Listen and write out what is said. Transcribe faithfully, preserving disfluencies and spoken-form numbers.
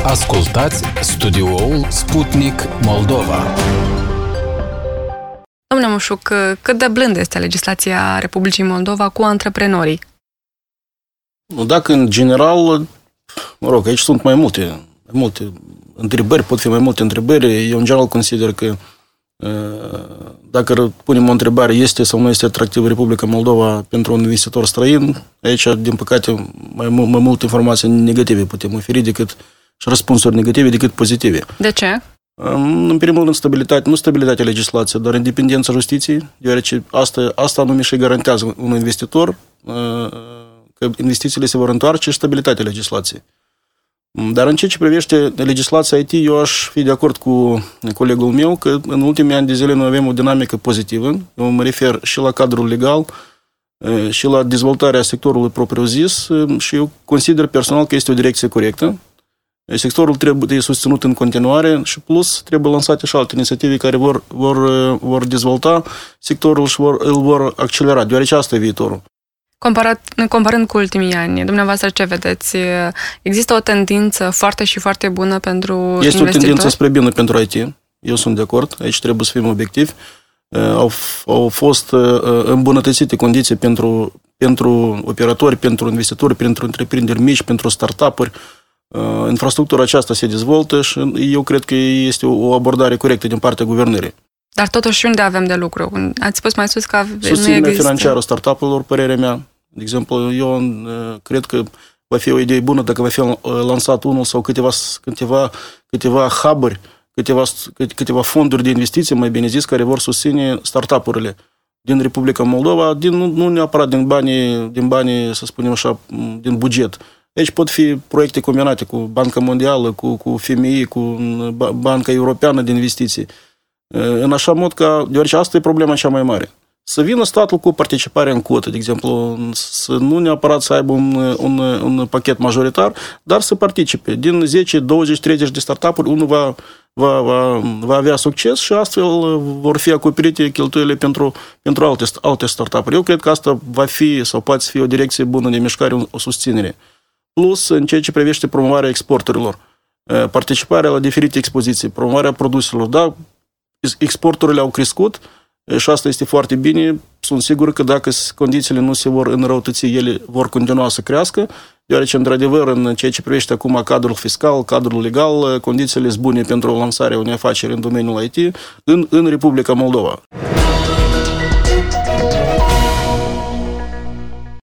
Ascultați studioul Sputnik Moldova. Domnule Mușuc, cât de blândă este legislația Republicii Moldova cu antreprenorii? Dacă în general, mă rog, aici sunt mai multe, mai multe întrebări, pot fi mai multe întrebări. Eu în general consider că dacă punem o întrebare, este sau nu este atractivă Republica Moldova pentru un investitor străin, aici, din păcate, mai, mai multe informații negative putem oferi decât și răspunsuri negative decât pozitive. De ce? În primul rând, stabilitate, nu stabilitatea legislației, dar independența justiției, deoarece asta, asta anume și garantează un investitor că investițiile se vor întoarce și stabilitatea legislației. Dar în ceea ce privește legislația I T, eu aș fi de acord cu colegul meu că în ultimii ani de zile noi avem o dinamică pozitivă. Eu mă refer și la cadrul legal și la dezvoltarea sectorului propriu-zis și eu consider personal că este o direcție corectă. Sectorul trebuie susținut în continuare și plus trebuie lansate și alte inițiative care vor, vor, vor dezvolta sectorul și vor, îl vor accelera, deoarece asta e viitorul. Comparat, comparând cu ultimii ani, dumneavoastră ce vedeți? Există o tendință foarte și foarte bună pentru Este investitori? o tendință spre bine pentru I T. Eu sunt de acord. Aici trebuie să fim obiectivi. Au, au fost îmbunătățite condiții pentru, pentru operatori, pentru investitori, pentru întreprinderi mici, pentru startup-uri. Infrastructura aceasta se dezvoltă și eu cred că este o abordare corectă din partea guvernării. Dar totuși unde avem de lucru? Ați spus mai sus că nu Susținerea există financiară a startup-urilor, părerea mea. De exemplu, eu cred că va fi o idee bună dacă va fi lansat unul sau câteva, câteva, câteva hub-uri, câteva, câteva fonduri de investiții, mai bine zis, care vor susține startup-urile din Republica Moldova, din, nu neapărat din banii, din banii, să spunem așa, din buget. Aici pot fi proiecte combinate cu Banca Mondială, cu, cu F M I, cu Banca Europeană de Investiții. În așa mod că, deoarece asta e problema cea mai mare. Să vină statul cu participare în cotă, de exemplu, să nu neapărat să aibă un, un, un pachet majoritar, dar să participe. Din zece, douăzeci, treizeci de startup-uri, unul va, va, va, va avea succes și astfel vor fi acoperite cheltuielile pentru, pentru alte, alte startup-uri. Eu cred că asta va fi sau poate fi o direcție bună de mișcare, o susținere. Plus, în ceea ce privește promovarea exporturilor, participarea la diferite expoziții, promovarea produselor, da, exporturile au crescut și asta este foarte bine. Sunt sigur că dacă condițiile nu se vor înrăutăți, ele vor continua să crească, deoarece, într-adevăr, în ceea ce privește acum cadrul fiscal, cadrul legal, condițiile sunt bune pentru lansarea unei afaceri în domeniul I T în, în Republica Moldova.